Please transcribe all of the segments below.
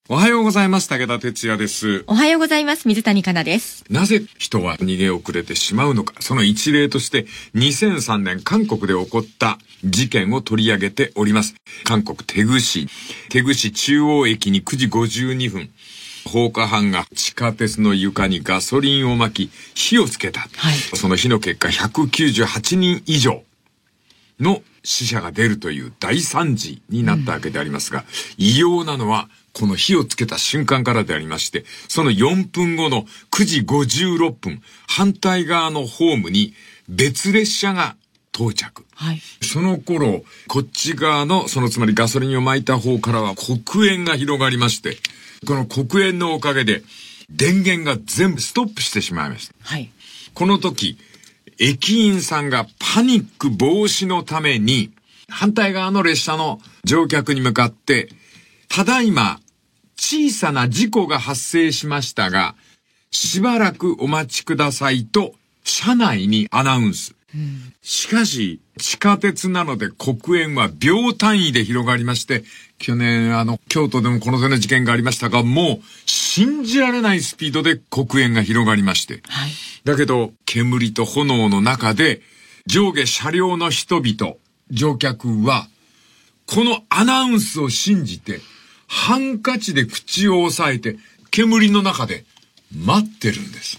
おはようございます。武田哲也です。 おはようございます。水谷香奈です。 なぜ人は逃げ遅れてしまうのか、その一例として2003年韓国で起こった事件を取り上げております。韓国テグ市中央駅に9時52分、放火犯が地下鉄の床にガソリンをまき火をつけた、はい、その火の結果198人以上の死者が出るという大惨事になったわけでありますが、異様なのはこの火をつけた瞬間からでありまして、その4分後の9時56分、反対側のホームに別列車が到着。はい、その頃、こっち側の、つまりガソリンを撒いた方からは黒煙が広がりまして、この黒煙のおかげで電源が全部ストップしてしまいました。はい、この時、駅員さんがパニック防止のために、反対側の列車の乗客に向かって、ただいま、小さな事故が発生しましたが、しばらくお待ちくださいと、車内にアナウンス。しかし、地下鉄なので黒煙は秒単位で広がりまして、去年京都でもこの手の事件がありましたが、もう信じられないスピードで黒煙が広がりまして。はい、だけど、煙と炎の中で、上下車両の人々、乗客は、このアナウンスを信じて、ハンカチで口を押さえて、煙の中で待ってるんです。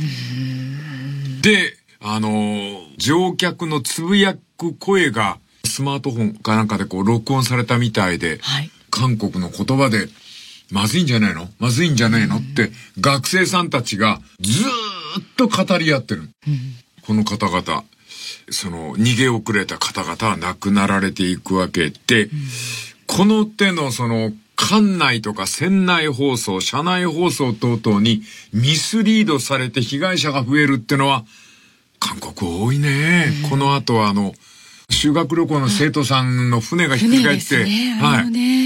で、乗客のつぶやく声がスマートフォンかなんかで録音されたみたいで、はい、韓国の言葉で、まずいんじゃないのって学生さんたちがずーっと語り合ってる。この方々、逃げ遅れた方々は亡くなられていくわけで、この手の館内とか船内放送、車内放送等々にミスリードされて被害者が増えるってのは、韓国多いね。この後は修学旅行の生徒さんの船がひっくり返って、はい。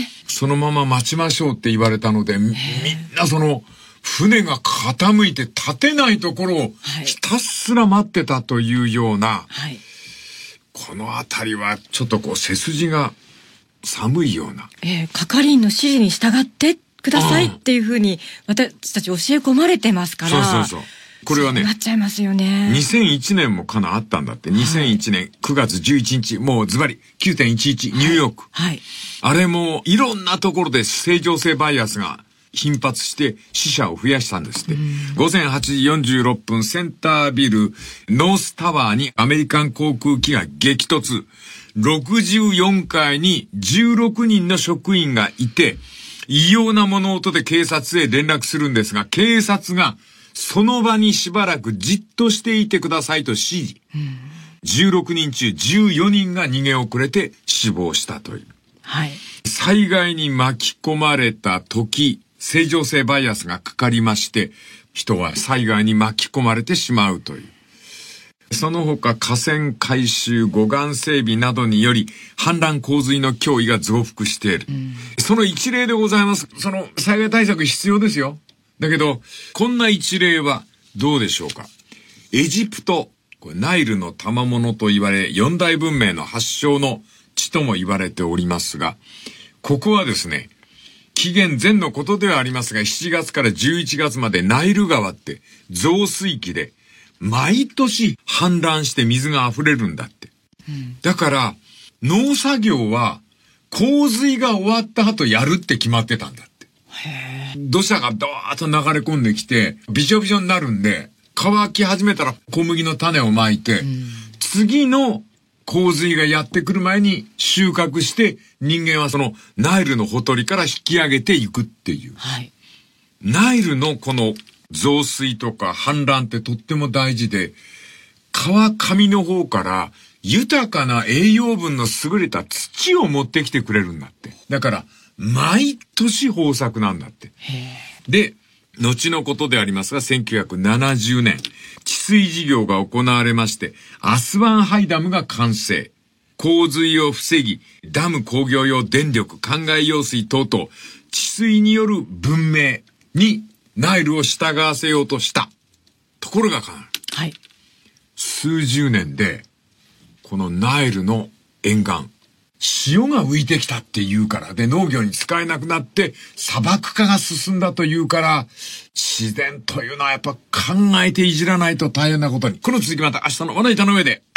そのまま待ちましょうって言われたので、みんな船が傾いて立てないところをひたすら待ってたというような、はい、このあたりはちょっと背筋が寒いような。 係員の指示に従ってくださいっていうふうに私たち教え込まれてますから。そう。 これはね、 なっちゃいますよね。 2001年もかなあったんだって。2001年9月11日、もうズバリ 9.11 ニューヨーク。はい。あれもいろんなところで正常性バイアスが頻発して死者を増やしたんですって。午前8時46分、センタービルノースタワーにアメリカン航空機が激突。64階に16人の職員がいて、異様な物音で警察へ連絡するんですが、警察がその場にしばらくじっとしていてくださいと指示。16人中14人が逃げ遅れて死亡したという。はい。災害に巻き込まれた時、正常性バイアスがかかりまして、人は災害に巻き込まれてしまうという。その他河川改修、護岸整備などにより氾濫洪水の脅威が増幅している。その一例でございます。災害対策必要ですよ。だけど、こんな一例はどうでしょうか。エジプト、これナイルの賜物と言われ、四大文明の発祥の地とも言われておりますが、ここはですね、紀元前のことではありますが、7月から11月までナイル川って増水期で、毎年氾濫して水が溢れるんだって。だから、農作業は洪水が終わった後やるって決まってたんだって。土砂がドーッと流れ込んできて、びしょびしょになるんで、乾き始めたら小麦の種をまいて、次の洪水がやってくる前に収穫して、人間はナイルのほとりから引き上げていくっていう。はい、ナイルのこの増水とか氾濫ってとっても大事で、川上の方から豊かな栄養分の優れた土を持ってきてくれるんだって。だから、毎年豊作なんだって。で、後のことでありますが、1970年、治水事業が行われまして、アスワンハイダムが完成。洪水を防ぎ、ダム工業用電力、灌漑用水等々、治水による文明にナイルを従わせようとした。ところがはい。数十年で、このナイルの沿岸、 塩が浮いてきたって言うから、で、農業に使えなくなって、砂漠化が進んだというから、自然というのはやっぱ考えていじらないと大変なことに。この続きまた明日のまな板の上で。